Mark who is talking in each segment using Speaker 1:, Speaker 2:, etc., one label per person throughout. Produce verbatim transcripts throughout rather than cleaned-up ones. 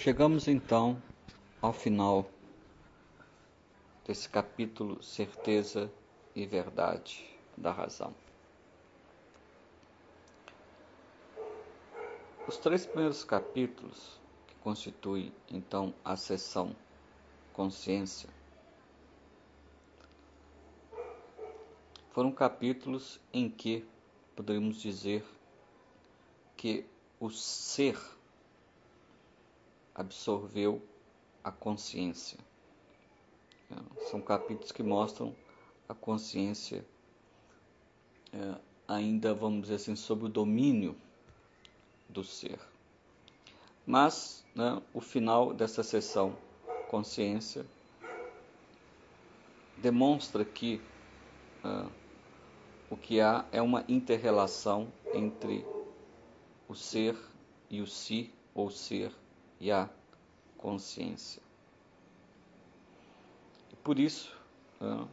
Speaker 1: Chegamos então ao final desse capítulo Certeza e Verdade da Razão. Os três primeiros capítulos, que constituem então a seção Consciência, foram capítulos em que poderíamos dizer que o ser absorveu a consciência. São capítulos que mostram a consciência é, ainda, vamos dizer assim, sob o domínio do ser. Mas, né, o final dessa sessão consciência demonstra que uh, o que há é uma inter-relação entre o ser e o si, ou ser e a consciência. E por isso, uh,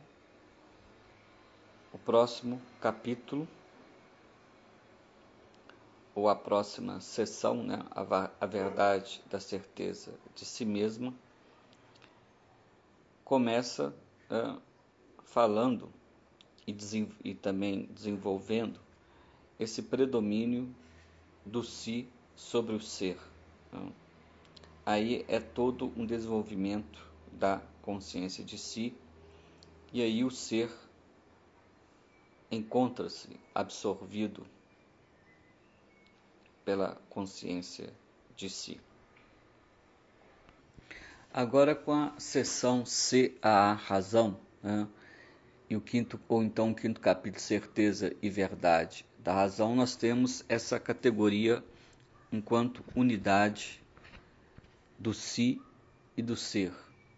Speaker 1: o próximo capítulo, ou a próxima sessão, né, a, a verdade da certeza de si mesma, começa uh, falando e, e também desenvolvendo esse predomínio do si sobre o ser. Então, aí é todo um desenvolvimento da consciência de si, e aí o ser encontra-se absorvido pela consciência de si. Agora, com a seção C, a razão, né, e o quinto, ou então o quinto capítulo, Certeza e Verdade da Razão, nós temos essa categoria enquanto unidade do si e do ser.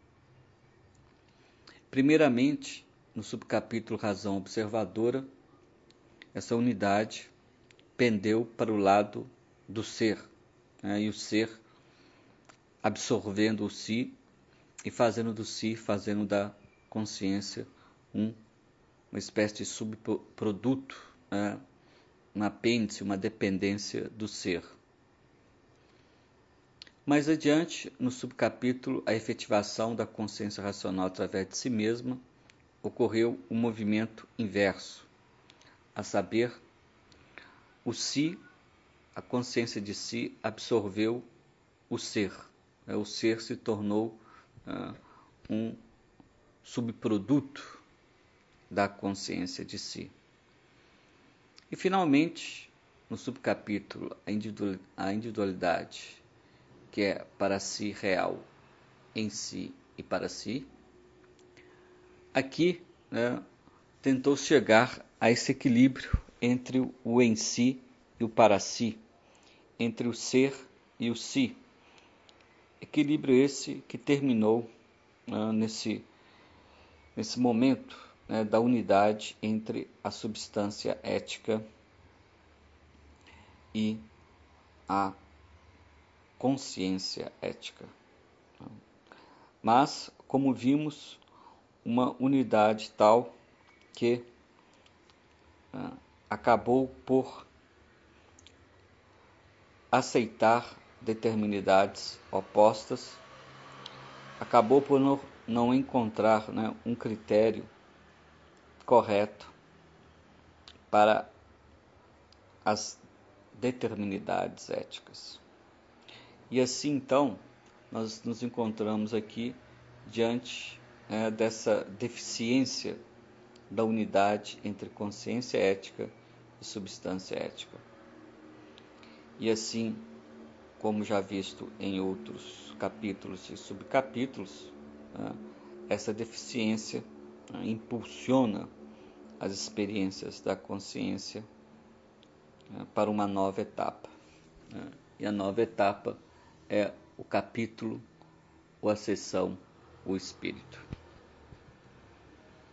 Speaker 1: Primeiramente, no subcapítulo Razão Observadora, essa unidade pendeu para o lado do ser, né, e o ser absorvendo o si e fazendo do si, fazendo da consciência um, uma espécie de subproduto, né, um apêndice, uma dependência do ser. Mais adiante, no subcapítulo A Efetivação da Consciência Racional através de si mesma, ocorreu um movimento inverso, a saber, o si, a consciência de si, absorveu o ser. O ser se tornou uh, um subproduto da consciência de si. E, finalmente, no subcapítulo A Individualidade, que é para si real, em si e para si, aqui, né, tentou chegar a esse equilíbrio entre o em si e o para si, entre o ser e o si. Equilíbrio esse que terminou uh, nesse, nesse momento, né, da unidade entre a substância ética e a consciência ética. Mas, como vimos, uma unidade tal que uh, acabou por aceitar determinidades opostas, acabou por não, não encontrar, né, um critério correto para as determinidades éticas. E assim, então, nós nos encontramos aqui diante é, dessa deficiência da unidade entre consciência ética e substância ética. E assim, como já visto em outros capítulos e subcapítulos, né, essa deficiência né, impulsiona as experiências da consciência né, para uma nova etapa. Né, e a nova etapa é o capítulo ou a seção, o espírito.